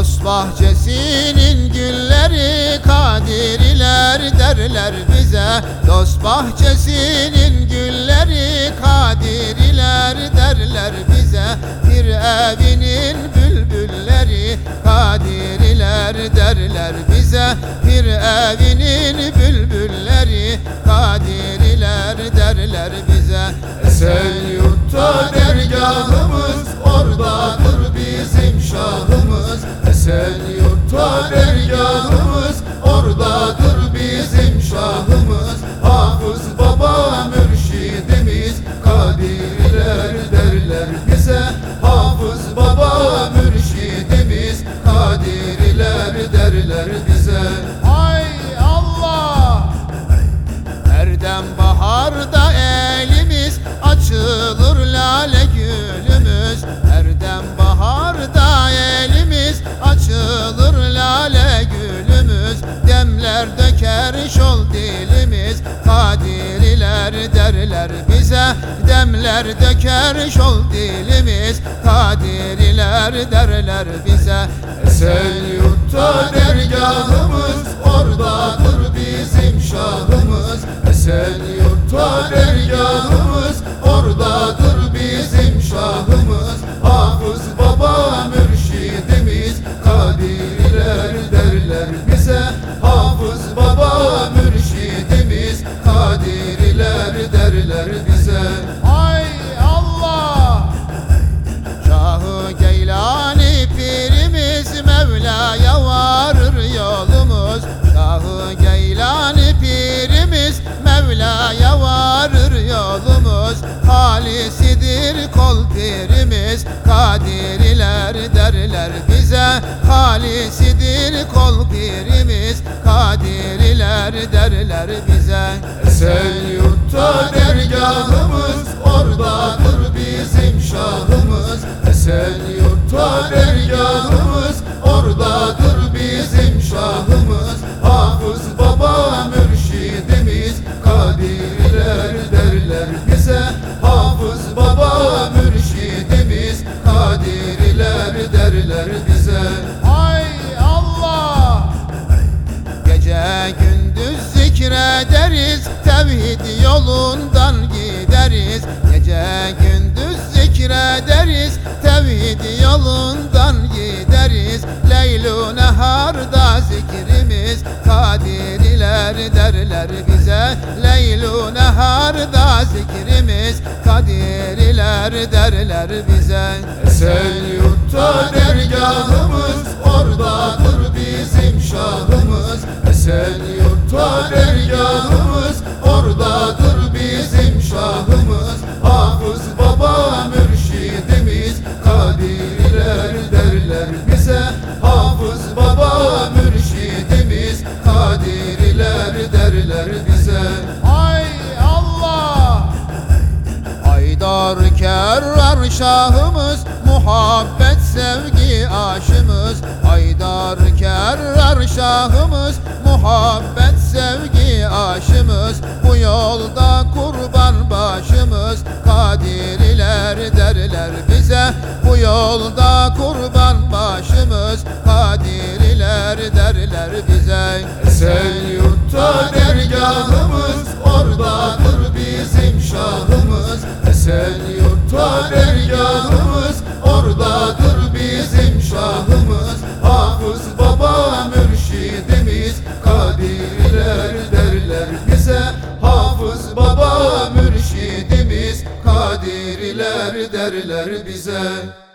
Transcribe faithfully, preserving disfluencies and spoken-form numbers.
Dost bahçesinin gülleri kadiriler derler bize. Dost bahçesinin gülleri kadiriler derler bize. Bir evinin bülbülleri kadiriler derler bize. Bir evinin bülbülleri kadiriler derler bize. Esenyurt'ta dergahımız, oradadır bizim şahımız. Esenyurt'ta dergahımız, oradadır bizim şahımız. Hafız Baba mürşidimiz, kadiriler derler bize. Hafız Baba mürşidimiz, kadiriler derler bize. Ay Allah! Erdem baharda elimiz açılır lale gülümüz. Erdem baharda elimiz açılır lale gülümüz. Demler döker şol dilimiz, kadiriler derler bize. Demler döker şol dilimiz, kadiriler derler bize. Esenyurt'ta dergahımız, oradadır bizim şahımız. Esenyurt'ta dergahımız, oradadır bizim şahımız. Hafız Baba mürşidimiz, kadiriler derler bize. Hafız Baba mürşidimiz, kadiriler derler bize. Ay Allah! Şahı Geylani pirimiz, Mevla'ya varır yolumuz. Şahı Geylani pirimiz, Mevla'ya varır yolumuz. Halisidir kol pirimiz, kadiriler derler bize. Halisidir kol pirimiz, kadiriler derler bize. Esenyurt'ta dergahımız, oradadır bizim şahımız. Esenyurt'ta dergahımız, oradadır bizim şahımız. Hafız Baba mürşidimiz, kadiriler derler bize. Hafız Baba mürşidimiz, kadiriler derler bize. Ay Allah! Gece gündüz zikrederiz, tevhid yolundan gideriz. Gece gündüz zikrederiz, tevhid yolundan gideriz. Leylu neharda zikrimiz, kadiriler derler bize. Leylu neharda zikrimiz, kadiriler derler bize. Esenyurt'ta dergahımız, oradadır bizim şahımız. Esenyurt'ta dergahımız, oradadır bizim şahımız. Hafız Baba mürşidimiz, kadiriler derler bize. Hafız Baba mürşidimiz, kadiriler derler bize. Ay Allah! Haydar Kerrar şahımız, muhabbet sevgi aşımız. Haydar Kerrar şahımız, muhabbet sevgi aşımız. Bu yolda kurban başımız, kadiriler derler bize. Bu yolda kurban başımız, kadiriler derler bize. Esenyurt'ta dergahımız, oradadır bizim şahımız. Esenyurt'ta dergahımız, oradadır bizim şahımız. Hafız Baba mürşidimiz, kadiriler derler bize. Hafız Baba mürşidimiz, kadiriler derler bize.